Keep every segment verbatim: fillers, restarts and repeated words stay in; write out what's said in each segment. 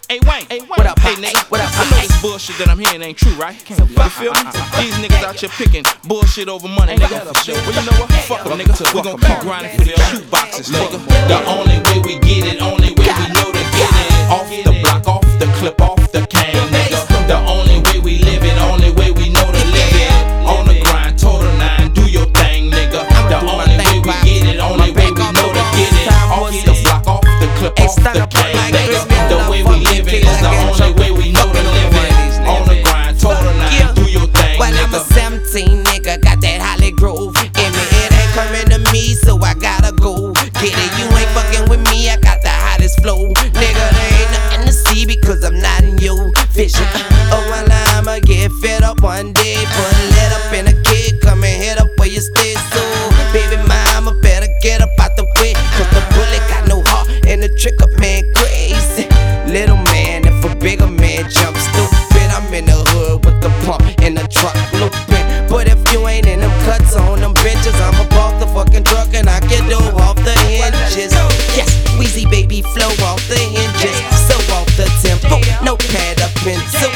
Hey Wayne, hey, what up, hey nigga? What up? I know this bullshit that I'm hearing ain't true, right? You feel me? These niggas out here picking bullshit over money, nigga. Well, you know what? Fuck them, nigga. We gon' keep grinding for the shoot boxes, nigga. The only way we get it, only way we know to get it. Off the block, off the clip, off the cane, nigga. The only way we live it, only way we know to live it. On the grind, total nine, do your thing, nigga. The only way we get it, only way we know to get it. Off the block, off the clip, off the cane, nigga. The way we live it is the only way we know to live it. On the grind, total nine, do your thing, well, I'm a nigga. seventeen nigga, got that Holly Grove in me. It ain't coming to me, so I gotta go get it. You ain't fucking with me, I got the hottest flow. Nigga, there ain't nothing to see because I'm not in your vision. Oh, well, I'ma get fed up one day. Put a let up in a kid, come and hit up where you stay. So, baby mama, better get up out the way. Cause the bullet got no heart and the trick up man crazy. Little man, if a bigger man jump stupid, I'm in the hood with the pump in the truck looping. But if you ain't in them cuts on them benches, I'm off the fucking truck and I get dough off the hinges. Yes, Weezy baby flow off the hinges, so off the tempo, no pad up in two.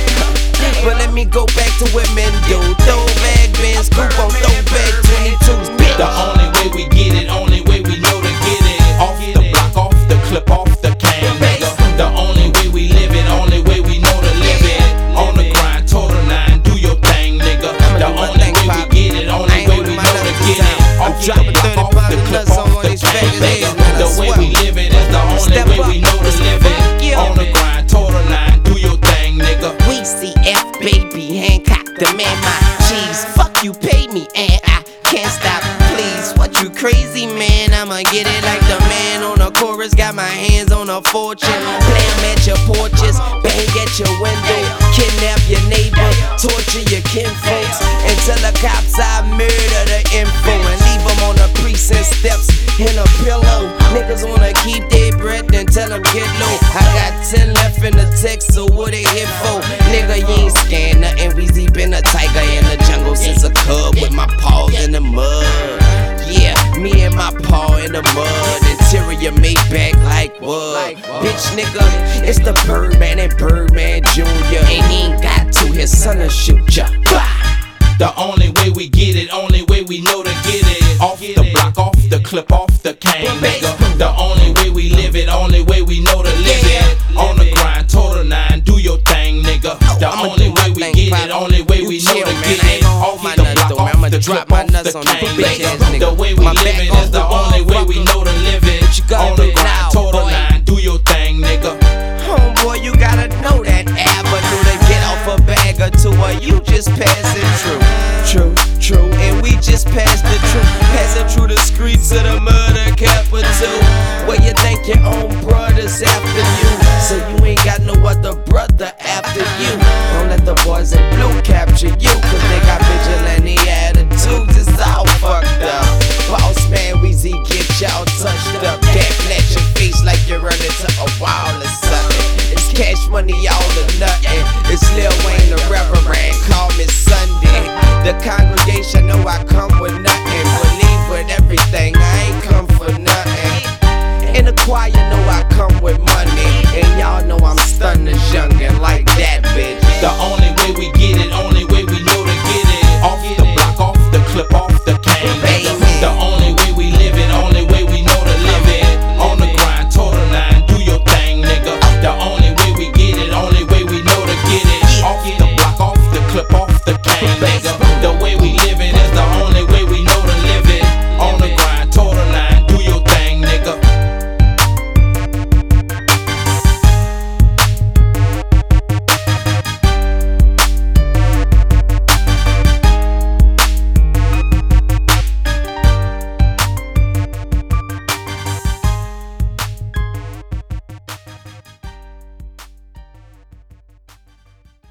But let me go back to what men do. Throw bag bins, scoop on throw bag twenty-twos, bitch. The only way we get it, only way we know to get it. Off the block, off the clip, off the cane, nigga. The only way we live it, only way we know to live it. On the grind, total nine, do your thing, nigga. The only way we get it, only way we know to get it. Off the block, off the clip, off the cane, nigga. The way we live it is the only way we know to live it. On the grind, total nine, do your thing, nigga. We see F, baby, Hancock, demand my cheese. Fuck you, pay me, and I can't stop, please. What you crazy, man? I'ma get it like the man on the chorus. Got my hands on a fortune. Play 'em at your porches, bang at your window. Kidnap your neighbor, torture your kinfolks. And tell the cops I murder the info. And leave 'em on the precinct steps in a pillow. Niggas wanna keep their breath and tell 'em get low. I got ten left in the text, so what they hit for? Nigga, you ain't scared nothing. Weezy been a tiger in the jungle since a cub with my paws in the mud. Yeah, me and my paw in the mud. Interior made back like wood. Bitch, nigga, it's the Birdman and Birdman Junior And he ain't got to, his son will shoot ya. The only way we get it, only way we know to get it. Off the block, off the clip, off the cane, nigga. The only way we live it, only way we know to live it. On the grind, total nine, do your thing, nigga. The only way we get it, only way we know to get it. Off the block, off the clip, off the